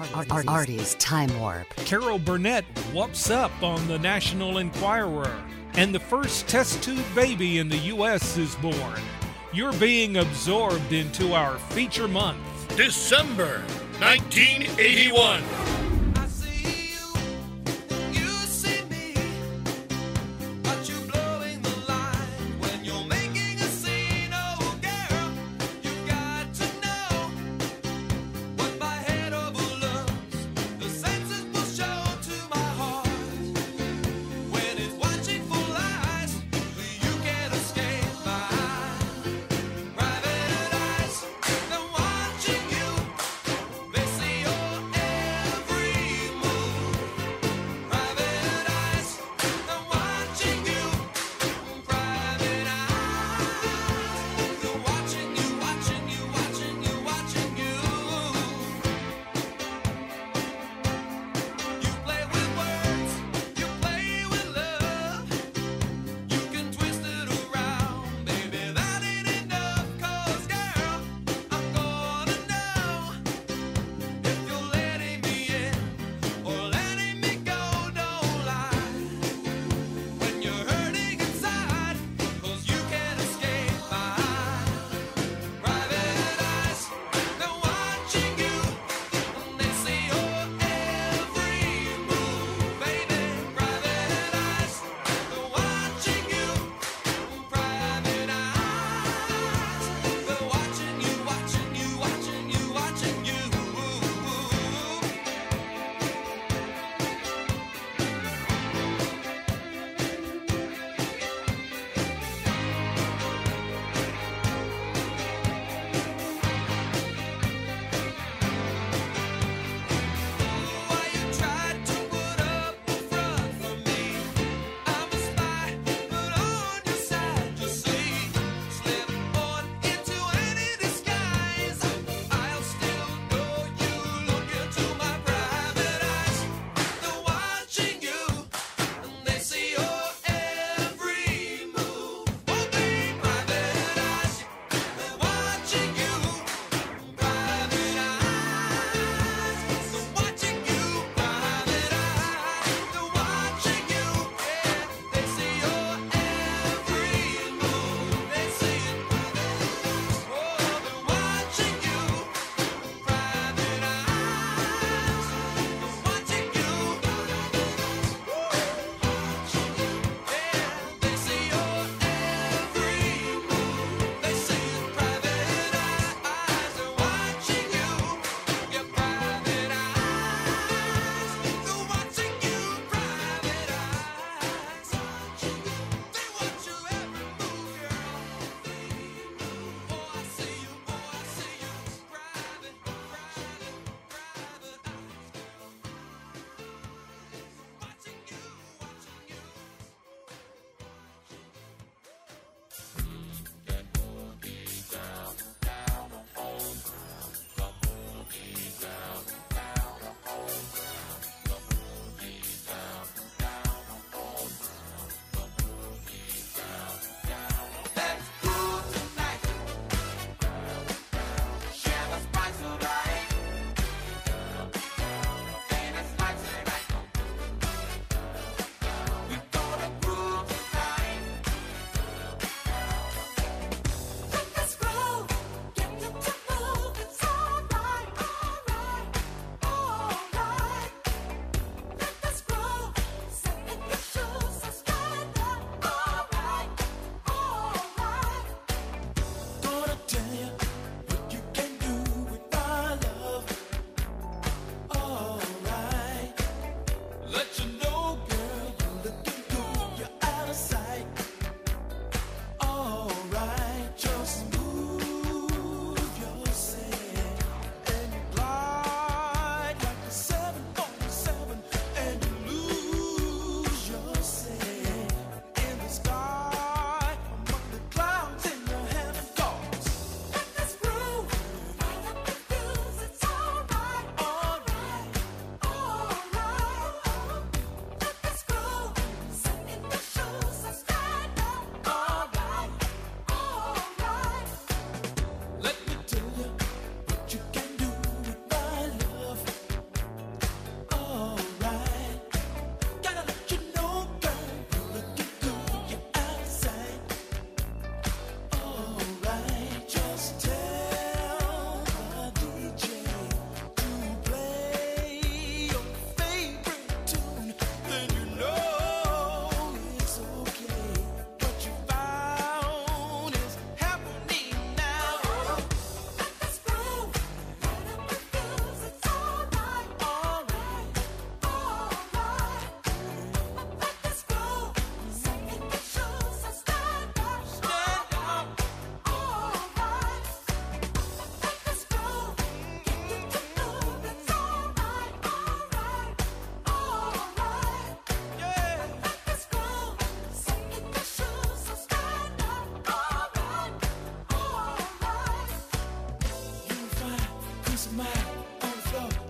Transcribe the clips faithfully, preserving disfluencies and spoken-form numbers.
Ar- Artie's Time Warp. Carol Burnett whoops up on the National Enquirer. And the first test tube baby in the U S is born. You're being absorbed into our feature month. December nineteen eighty-one.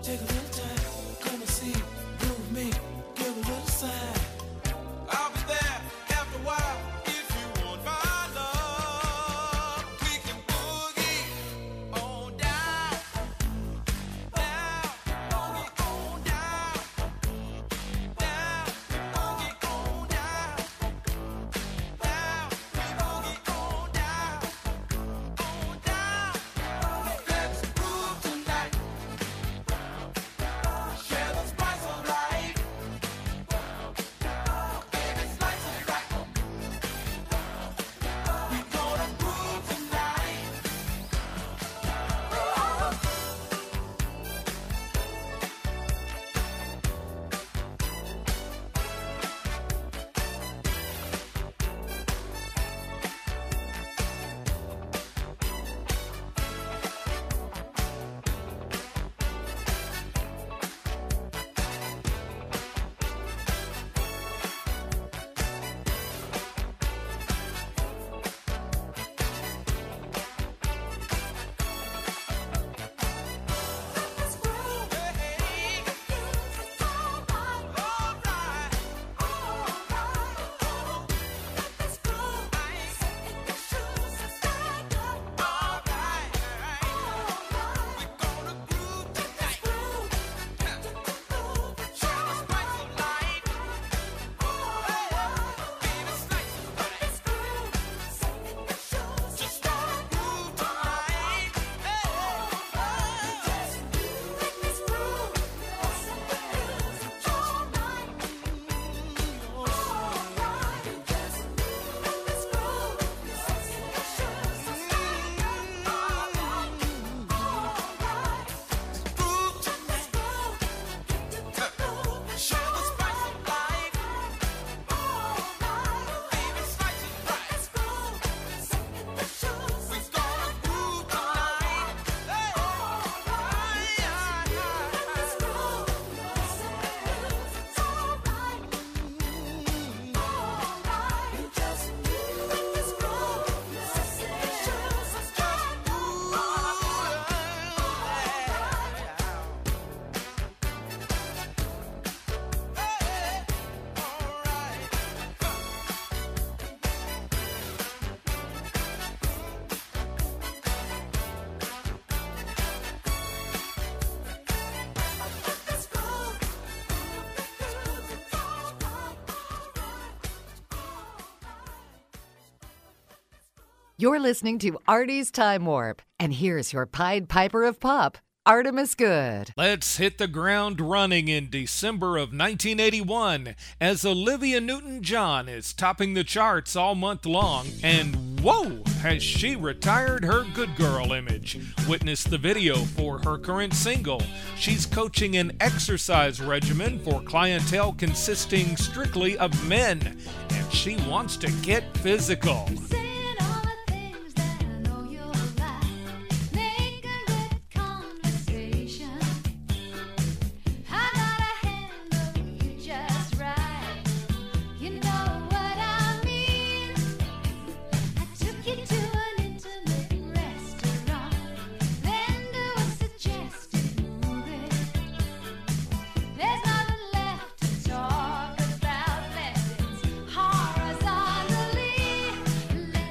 Take a little time, come and see, do with me, give a little sign. I'll be there after a while if you want my love. We can boogie on down, down, boogie on down, down, boogie on down, down, boogie on down, on down. Let's groove tonight. Share the spice of life. Baby, slice it right. We gonna groove tonight. You're listening to Artie's Time Warp, and here's your Pied Piper of Pop, Artemis Good. Let's hit the ground running in December of nineteen eighty-one as Olivia Newton-John is topping the charts all month long, and whoa, has she retired her good girl image. Witness the video for her current single. She's coaching an exercise regimen for clientele consisting strictly of men, and she wants to get physical. Talk about, let it's horizontally.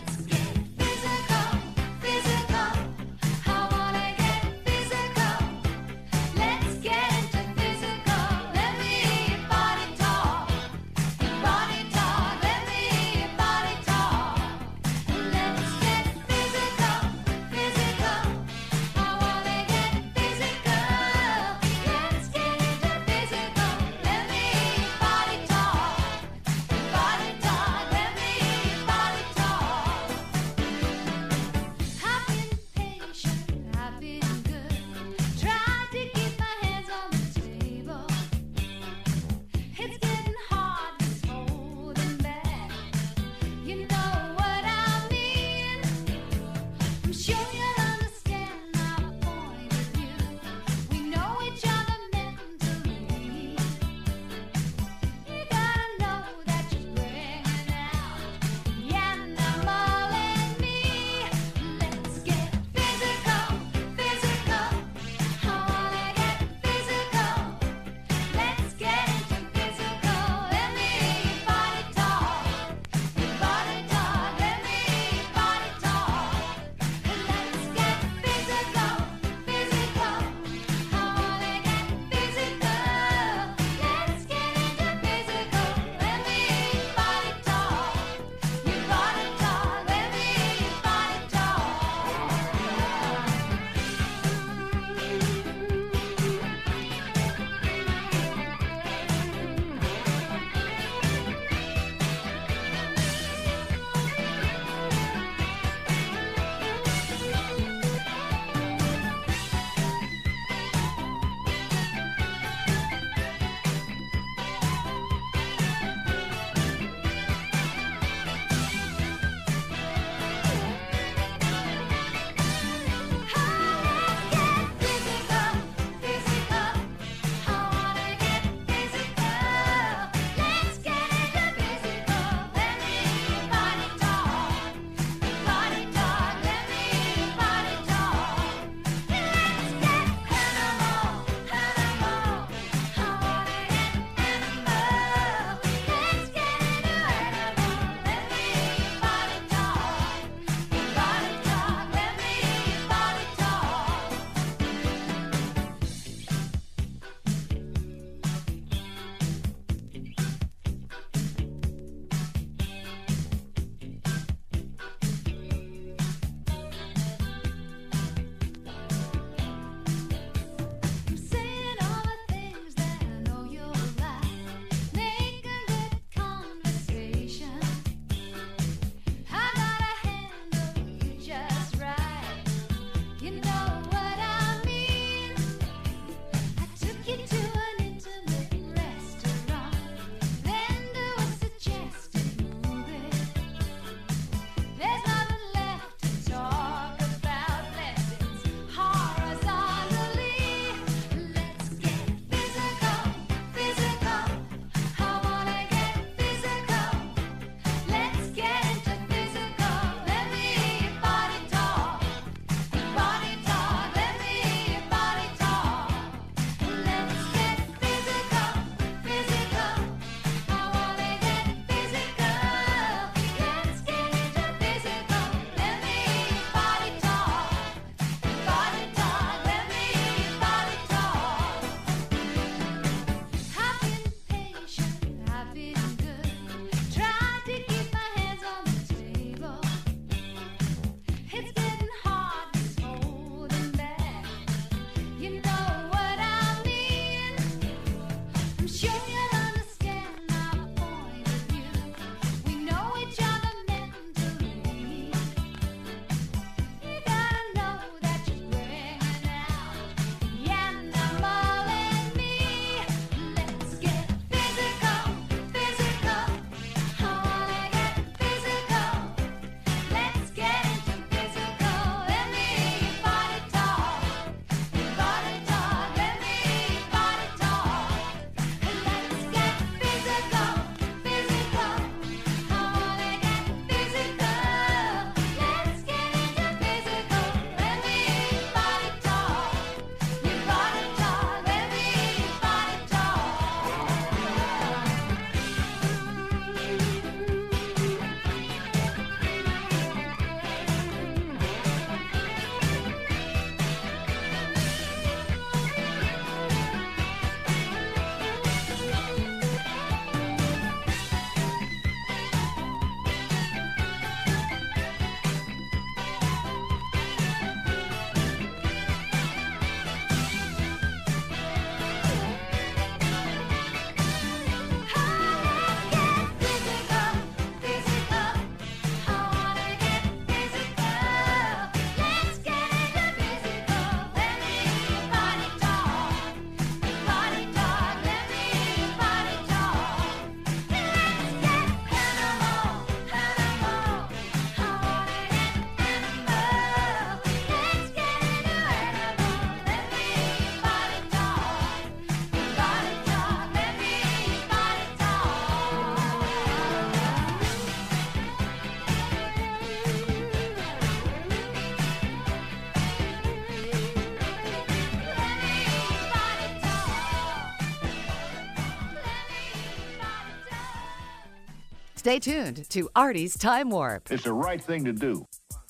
Stay tuned to Artie's Time Warp. It's the right thing to do.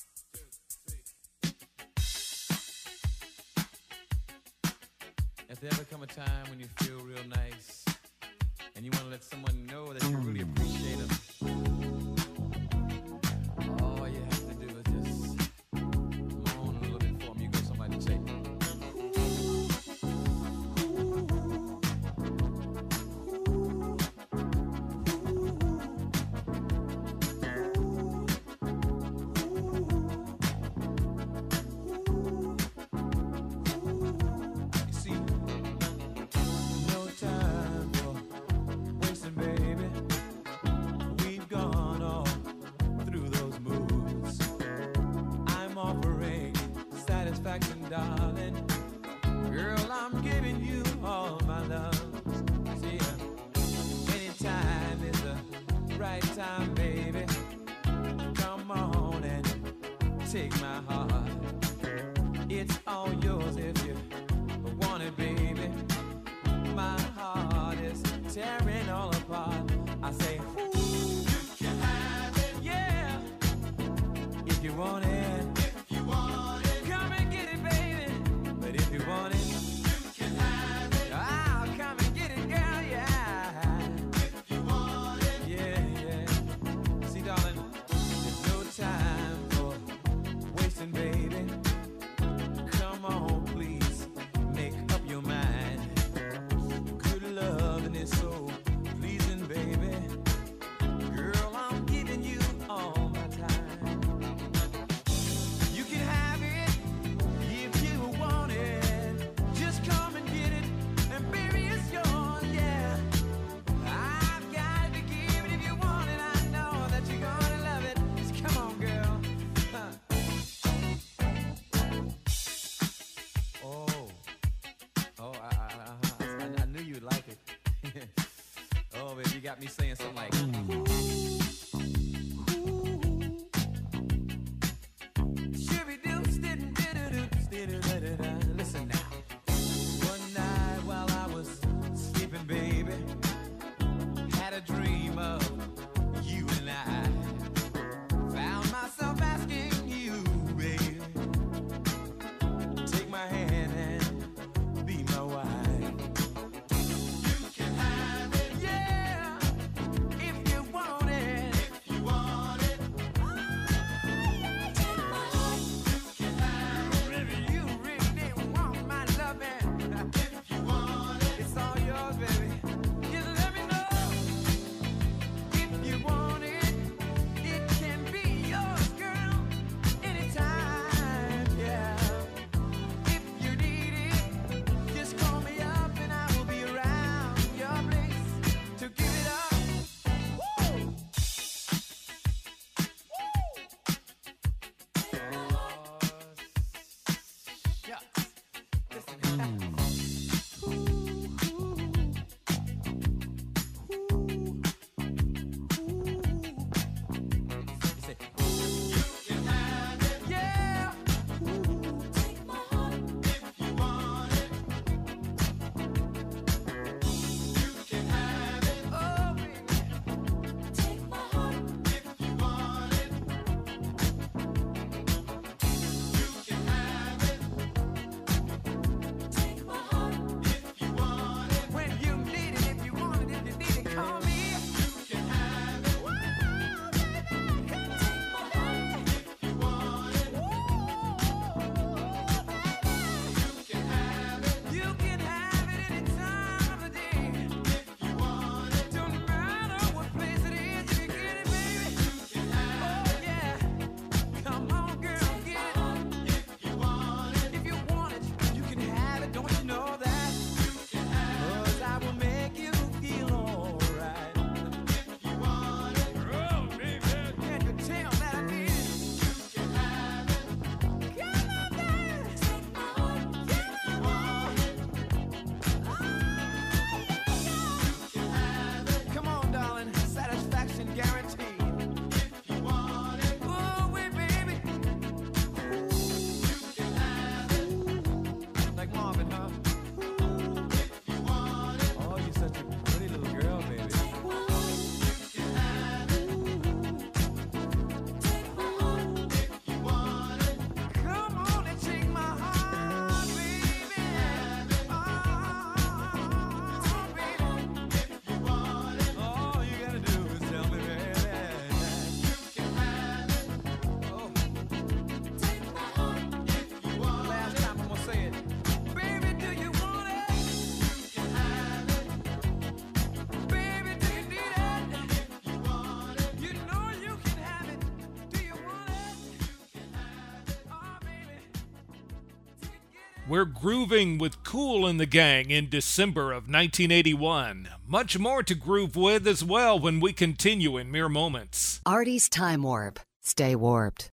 If there ever come a time when you feel real nice and you want to let someone know that you really appreciate them, all you have to do is just moan a little bit for them. You get somebody to take it. Darling, girl, I'm giving you all my love. See, anytime is the right time, baby. Come on and take my heart. It's all yours if you want it, baby. My heart is tearing all apart. I say, ooh, you can have it, yeah, if you want it. If you want it, you can have it. I'll come and get it, girl, yeah. If you want it, yeah, yeah. See, darling, there's no time for wasting, baby. Come on, please, make up your mind. Good loving is so pleasing, baby. Girl, I'm giving you all my time. You can have it if you want it. Come and get it, and baby, it's yours, yeah. I've got to give it if you want it. I know that you're gonna love it. So come on, girl. Huh. Oh, oh, I, I, I, I, I knew you'd like it. Oh, baby, you got me saying something like, ooh. Listen now. One night while I was sleeping, baby, had a dream of you and I. Found myself asking you, baby, take my hand and be my wife. You can have it, yeah, if you want We're grooving with Kool and the Gang in December of nineteen eighty-one. Much more to groove with as well when we continue in mere moments. Artie's Time Warp. Stay warped.